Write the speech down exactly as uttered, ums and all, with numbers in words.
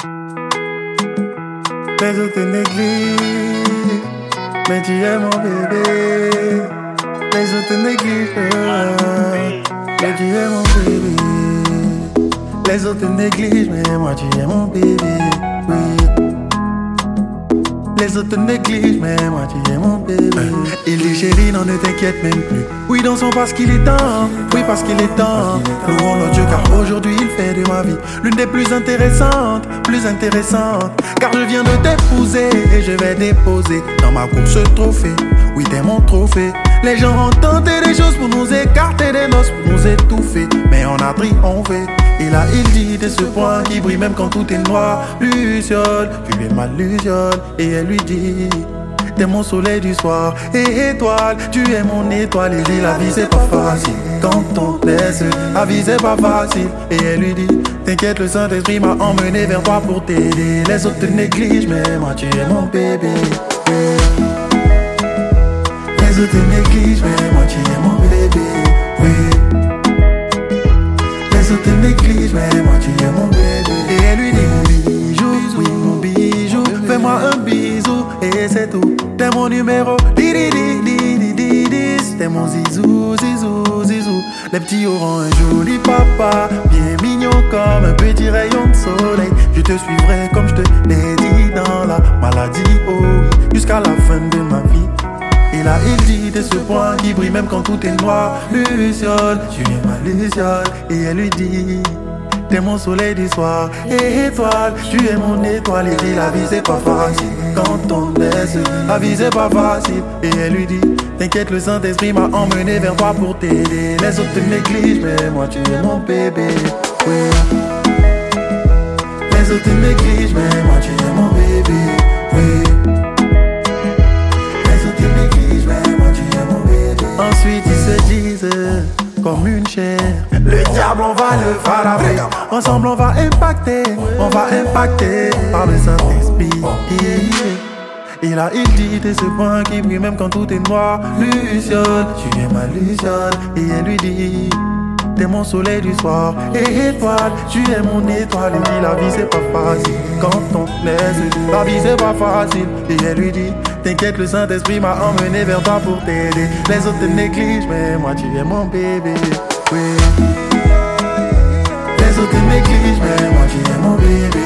Les autres te négligent, mais tu es mon bébé. Les autres te négligent, mais tu es mon bébé. Les autres te négligent, mais moi tu es mon bébé. Oui. Les autres te négligent, mais moi tu es mon bébé. Il dit chérie, non ne t'inquiète même plus. Oui, dansons parce qu'il est temps. Oui, parce qu'il est temps. Louons notre Dieu car aujourd'hui il fait de ma vie l'une des plus intéressantes, plus intéressantes. Car je viens de t'épouser et je vais déposer dans ma course ce trophée. Oui, t'es mon trophée. Les gens ont tenté des choses pour nous écarter des noces, pour nous étouffer, mais on a triomphé. Et là il dit de ce point qui brille même quand tout est noir. Luciole, tu es ma luciole. Et elle lui dit, t'es mon soleil du soir. Et étoile, tu es mon étoile. Et dit la vie c'est pas facile quand on laisse. La vie c'est pas facile. Et elle lui dit, t'inquiète le Saint-Esprit m'a emmené vers toi pour t'aider. Les autres te négligent mais moi tu es mon bébé. Les autres te négligent mais moi tu es mon bébé. Oui. Les autres te négligent mais moi tu es mon bébé. Et elle lui dit mon bijou, oui mon bijou, fais-moi un bisou et c'est tout. T'es mon numéro, di di di di di di di. T'es mon zizou, zizou, zizou. Les petits auront un joli papa, bien mignon comme un petit rayon de soleil. Je te suivrai comme je te l'ai dit dans la maladie, oh oui, jusqu'à la fin de ma vie. Et là il dit de ce point qui brille même quand tout est noir. Luciole, tu es ma luciole. Et elle lui dit, t'es mon soleil du soir. Et étoile, tu es mon étoile. Et dit la vie c'est pas facile quand on laisse. La vie c'est pas facile. Et elle lui dit, t'inquiète le Saint-Esprit m'a emmené vers toi pour t'aider. Les autres te négligent mais moi tu es mon bébé. Oui. Les autres te négligent mais moi tu es mon bébé. Oui. Ensuite ils se disent comme une chair. Le diable on va le faraber. Ensemble on va impacter. On va impacter par le Saint-Esprit. Et là il dit de ce point qui brille même quand tout est noir. Luciole, tu es ma luciole. Et elle lui dit, t'es mon soleil du soir. Et étoile, tu es mon étoile. Il dit la vie c'est pas facile quand on laisse. La vie c'est pas facile. Et elle lui dit, t'inquiète le Saint-Esprit m'a emmené vers toi pour t'aider. Les autres te négligent mais moi tu es mon bébé. Oui. Les autres te négligent mais moi tu es mon bébé.